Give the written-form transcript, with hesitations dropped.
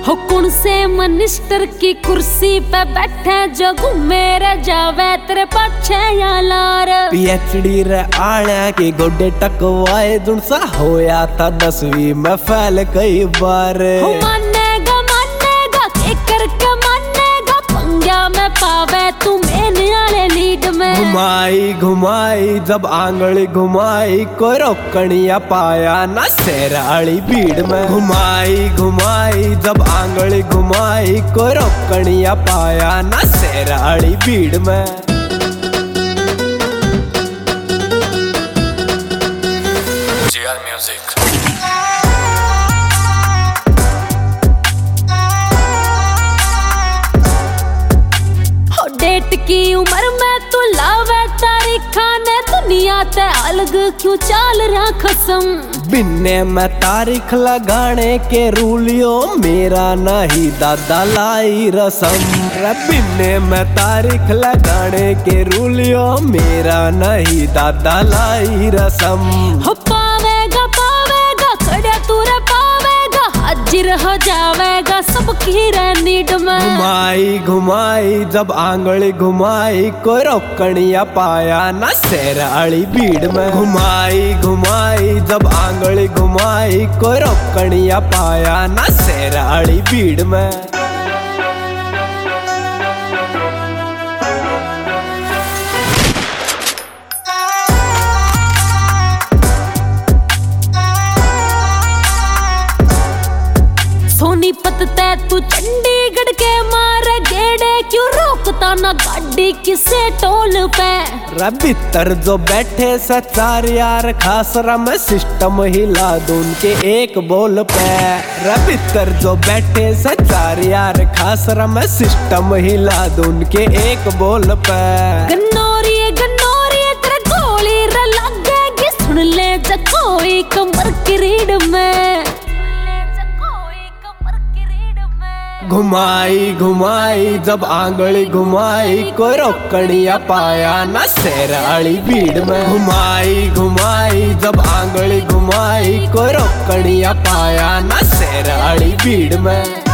हो कौन से मिनिस्टर की कुर्सी पे बैठे जो घूमे रे जावे तेरे पाछे या लार। पीएचडी रे आले के गोडे टकवाए जुनसा होया था 10वीं में फेल कई बार। हो मानेगा मानेगा के करके मानेगा पंगा में पावे तू मेन आले लीड में। घुमाई घुमाई जब आंगली घुमाई कोई रोकणिया पाया ना शेराली भीड़ में। घुमाई घुमाई जब आंगली घुमाई कोई रोकणिया पाया ना शेराली भीड़ में। JR Music। डेट की उम्र में तू लावे तारीखा ने दुनिया ते अलग क्यों चाल रहा कसम। बिन्ने में तारीख लगाने के रूलियो मेरा नहीं दादा लाई रसम। बिन्ने में तारीख लगाने के रूलियो मेरा नहीं दादा लाई रसम। हो पावेगा पावेगा खड़े तूरे पावेगा हाजिर हो जावेगा सबकी नीड में। घुमाई घुमाई जब आंगली घुमाई कोई रोकणिया पाया ना शेराली भीड़ में। घुमाई घुमाई जब आंगली घुमाई कोई रोकणिया पाया ना शेराली भीड़ में। सोनीपत ते तू चंडीगढ़ के मारे गेड़े क्यों रोकता ना गाड़ी किसे टोल पे। भीतर जो बैठे सचार यार खास रम सिस्टम हिला दूं उनके एक बोल पे। भीतर जो बैठे सचार यार खास रम सिस्टम हिला दूं उनके एक बोल पे। गन्नौरी तेरे गोली रे लगेगी सुन ले जकोई कमर की रीढ़ में। घुमाई घुमाई जब आंगली घुमाई कोई रोकणिया पाया ना शेराली भीड़ में। घुमाई घुमाई जब आंगली घुमाई कोई रोकणिया पाया ना शेराली भीड़ में।